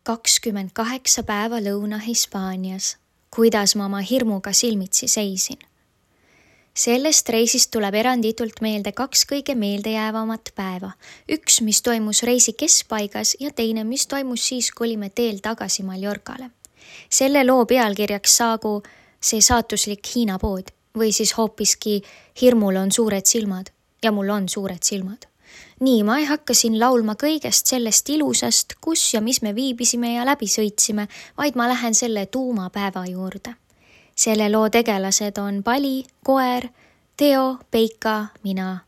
28 päeva Lõuna-Hispaanias. Kuidas ma oma hirmuga silmitsi seisin? Sellest reisist tuleb eranditult meelde 2 kõige meeldejäävamat päeva. Üks, mis toimus reisi keskpaigas ja teine, mis toimus siis, kui olime teel tagasi Mallorcale. Selle loo pealkirjaks saagu see saatuslik Hiina pood või siis hoopiski hirmul on suured silmad ja mul on suured silmad. Nii, ma ei hakka siin laulma kõigest sellest ilusast, kus ja mis me viibisime ja läbi sõitsime, vaid ma lähen selle tuumapäeva juurde. Selle loo tegelased on Pali, koer, Teo, Peika, mina.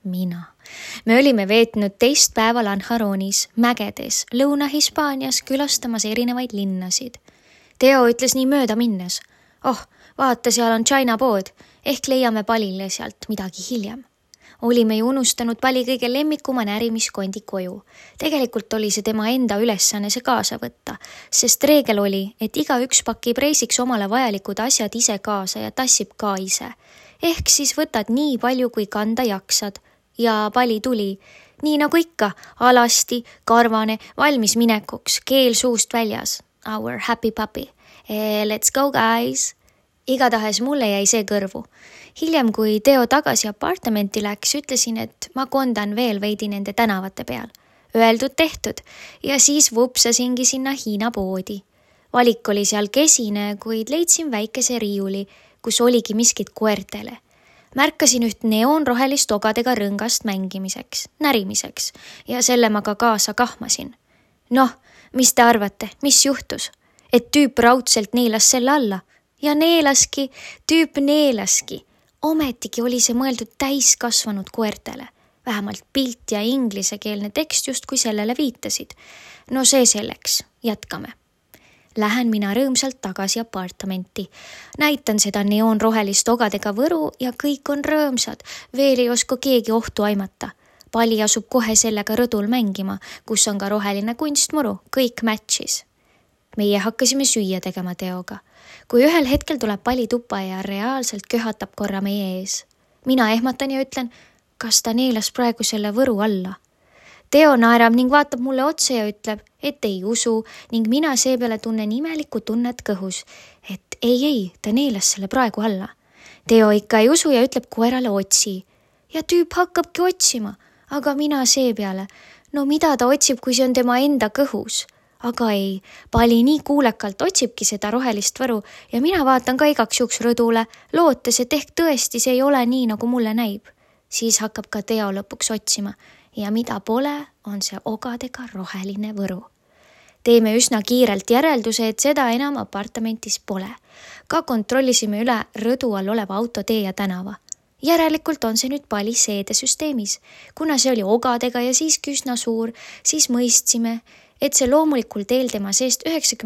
Me olime veetnud 2 päeva Lanjaronis, mägedes, Lõuna-Hispaanias külastamas erinevaid linnasid. Teo ütles nii mööda minnes, vaata, seal on China pood, ehk leiame Palile sealt midagi hiljem. Olime ju unustanud Pali kõige lemmikuma närimiskondi koju. Tegelikult oli see tema enda ülesanne see kaasa võtta, sest reegel oli, et igaüks pakib reisiks omale vajalikud asjad ise kaasa ja tassib ka ise. Ehk siis võtad nii palju, kui kanda jaksad. Ja Pali tuli, nii nagu ikka, alasti, karvane, valmis minekuks, keel suust väljas. Our happy puppy. Let's go, guys! Igatahes mulle jäi see kõrvu. Hiljem, kui Teo tagasi apartamenti läks, ütlesin, et ma kondan veel veidi nende tänavate peal. Öeldud tehtud ja siis vupsasingi sinna Hiina poodi. Valik oli seal kesine, kuid leidsin väikese riiuli, kus oligi miskit koertele. Märkasin üht neoonrohelist ogadega rõngast mängimiseks, närimiseks ja selle ma ka kaasa kahmasin. Mis te arvate, mis juhtus? Et tüüp raudselt neelas selle alla ja tüüp neelaski. Ometigi oli see mõeldud täiskasvanud koertele. Vähemalt pilt ja inglisekeelne tekst justkui sellele viitasid. See selleks, jätkame. Lähen mina rõõmsalt tagasi apartamenti. Näitan seda neoonrohelist ogadega võru ja kõik on rõõmsad. Veel ei oska keegi ohtu aimata. Pali asub kohe sellega rõdul mängima, kus on ka roheline kunstmuru, kõik matchis. Meie hakkasime süüa tegema Teoga. Kui ühel hetkel tuleb Pali tuppa ja reaalselt köhatab korra meie ees. Mina ehmatan ja ütlen, kas ta neelas praegu selle võru alla. Teo naerab ning vaatab mulle otsa ja ütleb, et ei usu ning mina seepeale tunnen imelikku tunnet kõhus, et ei, ta neelas selle praegu alla. Teo ikka ei usu ja ütleb koerale otsi. Ja tüüp hakkabki otsima, aga mina seepeale, mida ta otsib, kui see on tema enda kõhus? Aga ei, Pali nii kuulekalt otsibki seda rohelist võru ja mina vaatan ka igaks juhuks rõdule, lootes, et ehk tõesti see ei ole nii, nagu mulle näib. Siis hakkab ka Teo lõpuks otsima ja mida pole, on see ogadega roheline võru. Teeme üsna kiirelt järelduse, et seda enam apartamentis pole. Ka kontrollisime üle rõdu all oleva autotee ja tänava. Järelikult on see nüüd Pali seedesüsteemis. Kuna see oli ogadega ja siiski üsna suur, siis mõistsime, et see loomulikul teel tema seest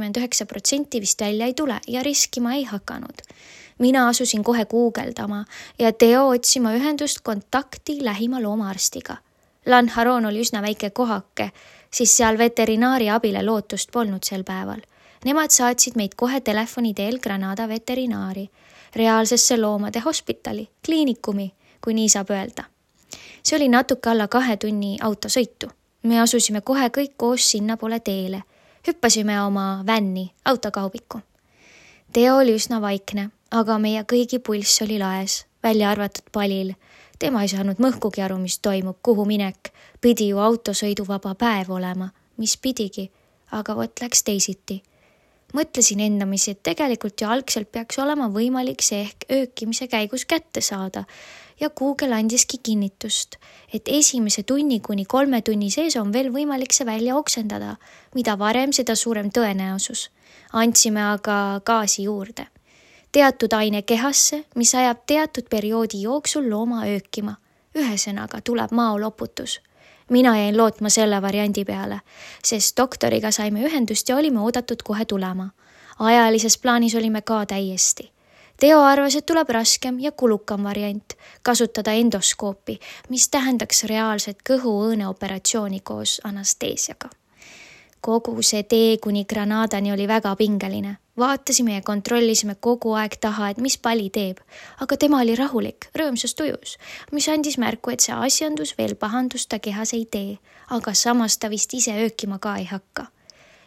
99% vist välja ei tule ja riskima ei hakanud. Mina asusin kohe guugeldama ja Teo otsima ühendust kontakti lähima loomaarstiga. Lanjaron oli üsna väike kohake, siis seal veterinaari abile lootust polnud sel päeval. Nemad saatsid meid kohe telefoni teel Granada veterinaari, reaalsesse loomade hospitali, kliinikumi, kui nii saab öelda. See oli natuke alla 2 tunni autosõitu. Me asusime kohe kõik koos sinna poole teele. Hüppasime oma vänni, autokaubiku. Teo oli üsna vaikne, aga meie kõigi pulss oli laes, välja arvatud Palil. Tema ei saanud mõhkugi aru, mis toimub, kuhu minek. Pidi ju autosõiduvaba päev olema, mis pidigi, aga vot läks teisiti. Mõtlesin endamisi, et tegelikult ju algselt peaks olema võimalik see ehk öökimise käigus kätte saada. Ja Google andiski kinnitust, et esimese tunni kuni 3 tunni sees on veel võimalik see välja oksendada, mida varem, seda suurem tõenäosus. Andsime aga gaasi juurde. Teatud aine kehasse, mis ajab teatud perioodi jooksul looma öökima. Ühesõnaga tuleb maoloputus. Mina jäin lootma selle variandi peale, sest doktoriga saime ühendust ja olime oodatud kohe tulema. Ajalises plaanis olime ka täiesti. Teo arvas, et tuleb raskem ja kulukam variant kasutada endoskoopi, mis tähendaks reaalset kõhuõõne operatsiooni koos anesteesiaga. Kogu see tee kuni Granadani oli väga pingeline. Vaatasime ja kontrollisime kogu aeg taha, et mis Pali teeb, aga tema oli rahulik, rõõmsas tujus, mis andis märku, et see asjandus veel pahandust ta kehas ei tee, aga samas ta vist ise öökima ka ei hakka.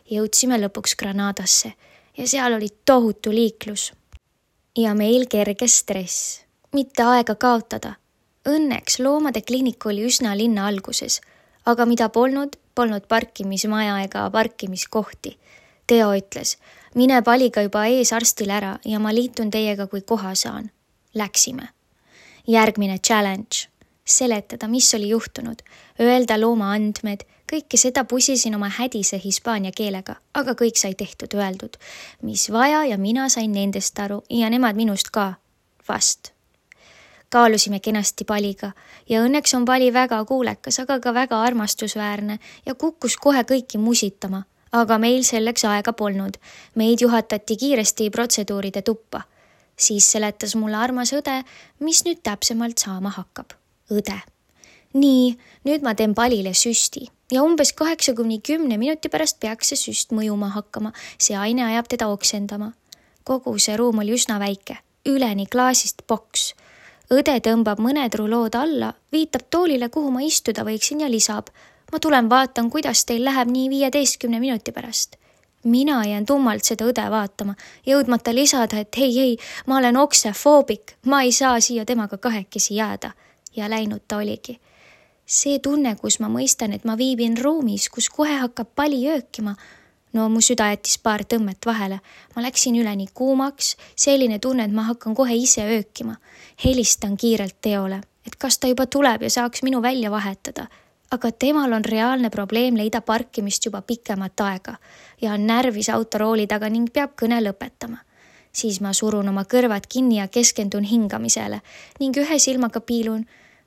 Jõudsime lõpuks Granadasse ja seal oli tohutu liiklus. Ja meil kerge stress, mitte aega kaotada. Õnneks loomade kliinik oli üsna linna alguses, aga mida polnud parkimismaja ega parkimiskohti. Teo ütles, mine paliga juba ees arstile ära ja ma liitun teiega, kui koha saan. Läksime. Järgmine challenge. Seletada, mis oli juhtunud, öelda looma andmed, kõike seda pusisin oma hädise hispaania keelega, aga kõik sai tehtud öeldud, mis vaja ja mina sain nendest aru ja nemad minust ka. Vast. Kaalusime kenasti paliga ja õnneks on pali väga kuulekas, aga ka väga armastusväärne ja kukkus kohe kõiki musitama, aga meil selleks aega polnud. Meid juhatati kiiresti protseduuride tuppa. Siis seletas mulle armas õde, mis nüüd täpsemalt saama hakkab. Õde. Nii, nüüd ma teen palile süsti ja umbes 8–10 minuti pärast peaks see süst mõjuma hakkama. See aine ajab teda oksendama. Kogu see ruum oli üsna väike, üleni klaasist boks. Õde tõmbab mõned rulood alla, viitab toolile, kuhu ma istuda võiksin ja lisab. Ma tulen vaatan, kuidas teil läheb nii 15 minuti pärast. Mina jään tummalt seda õde vaatama, jõudmata lisada, et hei, ma olen oksefoobik, ma ei saa siia temaga kahekesi jääda. Ja läinud ta oligi. See tunne, kus ma mõistan, et ma viibin ruumis, kus kohe hakkab pali öökima. No mu süda jättis paar tõmmet vahele. Ma läksin üleni kuumaks, selline tunne, et ma hakkan kohe ise öökima. Helistan kiirelt Teole, et kas ta juba tuleb ja saaks minu välja vahetada. Aga temal on reaalne probleem leida parkimist juba pikemat aega ja on närvis autorooli taga ning peab kõne lõpetama. Siis ma surun oma kõrvad kinni ja keskendun hingamisele ning ühe silmaga piilun,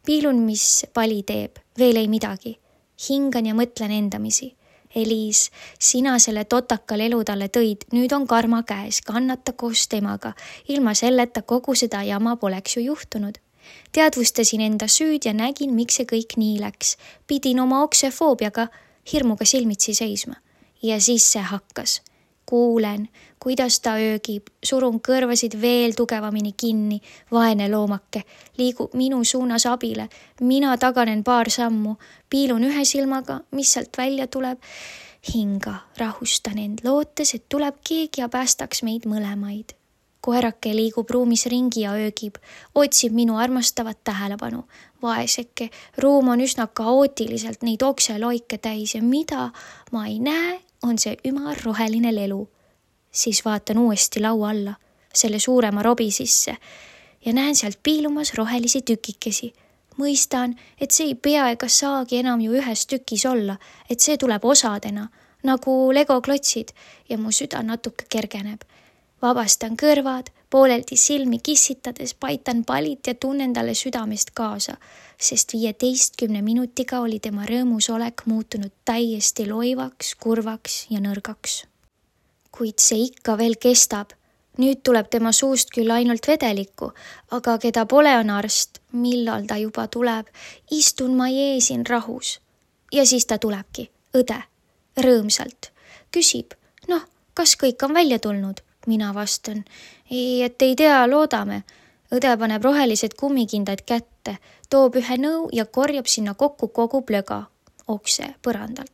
mis pali teeb, veel ei midagi. Hingan ja mõtlen endamisi. Eliis, sina selle totakal elu talle tõid, nüüd on karma käes, kannata koos temaga. Ilma selleta kogu seda jama poleks ju juhtunud. Teadvustasin enda süüd ja nägin, miks see kõik nii läks. Pidin oma oksefoobiaga, hirmuga silmitsi seisma. Ja siis see hakkas. Kuulen, kuidas ta öögib, surun kõrvasid veel tugevamini kinni, vaene loomake, liigub minu suunas abile, mina taganen paar sammu, piilun ühe silmaga, mis sealt välja tuleb, hinga, rahustan end, lootes, et tuleb keegi ja päästaks meid mõlemaid. Koerake liigub ruumis ringi ja öögib, otsib minu armastavat tähelepanu. Vaeseke, ruum on üsna kaootiliselt neid okseloike täis ja mida ma ei näe, on see ümar roheline lelu. Siis vaatan uuesti laua alla, selle suurema robi sisse ja näen sealt piilumas rohelisi tükikesi. Mõistan, et see ei pea ega saagi enam ju ühes tükis olla, et see tuleb osadena, nagu legoklotsid ja mu süda natuke kergeneb. Vabastan kõrvad, pooleldi silmi kissitades paitan palit ja tunnen talle südamest kaasa, sest 15 minutiga oli tema rõõmus olek muutunud täiesti loivaks, kurvaks ja nõrgaks. Kuid see ikka veel kestab. Nüüd tuleb tema suust küll ainult vedelikku, aga keda pole on arst, millal ta juba tuleb, istun ma jeesin rahus. Ja siis ta tulebki, õde, rõõmsalt. Küsib, kas kõik on välja tulnud? Mina vastan, et ei tea, loodame. Õde paneb rohelised kummikindad kätte, toob ühe nõu ja korjab sinna kokku kogu plöga, okse põrandalt.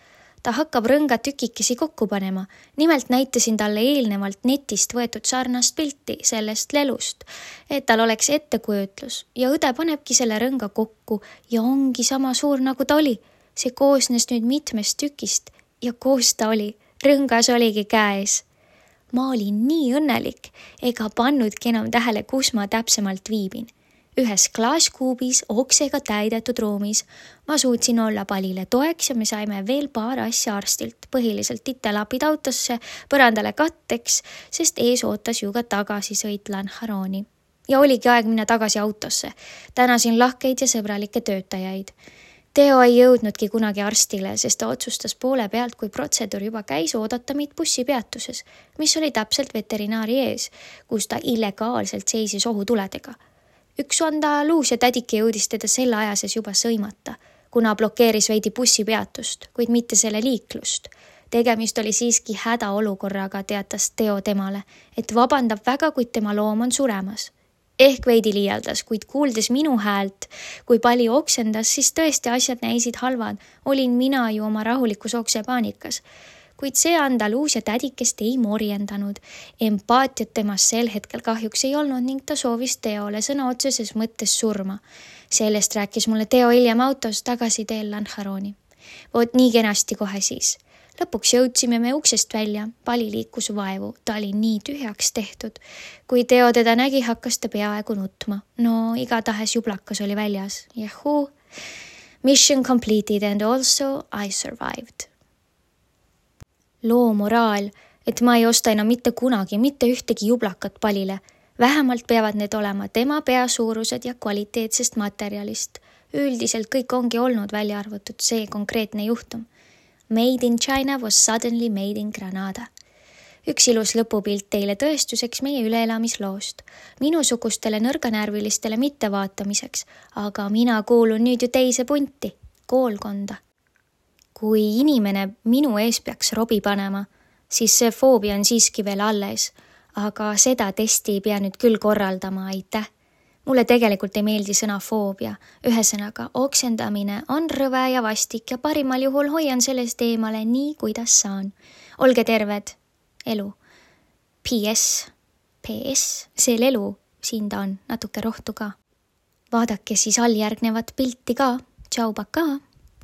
Ta hakkab rõnga tükikesi kokku panema. Nimelt näitasin talle eelnevalt netist võetud sarnast pilti sellest lelust, et tal oleks ettekujutlus ja õde panebki selle rõnga kokku ja ongi sama suur, nagu ta oli. See koosnes nüüd mitmest tükist ja koos ta oli. Rõngas oligi käes. Ma olin nii õnnelik, ega pannudki enam tähele, kus ma täpsemalt viibin. Ühes klaaskuubis oksega täidetud ruumis. Ma suutsin olla palile toeks ja me saime veel paar asja arstilt, põhiliselt titelapid autosse, põrandale katteks, sest ees ootas ju ka tagasisõit Lanjaroni. Ja oligi aeg minna tagasi autosse. Tänasin lahkeid ja sõbralikke töötajaid. Teo ei jõudnudki kunagi arstile, sest ta otsustas poole pealt, kui protseduur juba käis, oodata meid bussipeatuses, mis oli täpselt veterinaari ees, kus ta illegaalselt seisis ohutuledega. Üks andaluus ja tädike jõudis teda selle ajases juba sõimata, kuna blokeeris veidi bussipeatust, kuid mitte selle liiklust. Tegemist oli siiski hädaolukorraga, teatas Teo temale, et vabandab väga, kuid tema loom on suremas. Ehk veidi liialdas, kuid kuuldes minu häält, kui pali oksendas, siis tõesti asjad näisid halvad. Olin mina ju oma rahulikus oksepaanikas. kuid see Andaluusia tädikest ei morjendanud. Empaatiat temas sel hetkel kahjuks ei olnud ning ta soovis Teole sõna otseses mõttes surma. Sellest rääkis mulle Teo hiljem autos tagasi teel Lanjaroni. Voot nii kenasti kohe siis. Lõpuks jõudsime me uksest välja, pali liikus vaevu, ta oli nii tühjaks tehtud. Kui Teo teda nägi, hakkas ta peaaegu nutma. No igatahes jublakas oli väljas. Jahuu! Mission completed and also I survived. Loo moraal, et ma ei osta enam mitte kunagi mitte ühtegi jublakat palile. Vähemalt peavad need olema tema peasuurused ja kvaliteetsest materjalist. Üldiselt kõik ongi olnud välja arvatud see konkreetne juhtum. Made in China was suddenly made in Granada. Üks ilus lõpupilt teile tõestuseks meie üleelamisloost. Minusugustele nõrganärvilistele mittevaatamiseks, aga mina kuulun nüüd ju teise punti, koolkonda. Kui inimene minu ees peaks robi panema, siis see foobia on siiski veel alles, aga seda testi ei pea nüüd küll korraldama, aitäh. Mulle tegelikult ei meeldi sõna foobia. Ühesõnaga, oksendamine on rõve ja vastik ja parimal juhul hoian sellest eemale nii, kuidas saan. Olge terved. Elu. PS, see elu, siin ta on, natuke rohtu ka. Vaadake siis alljärgnevat pilti ka. Tšau, pakaa!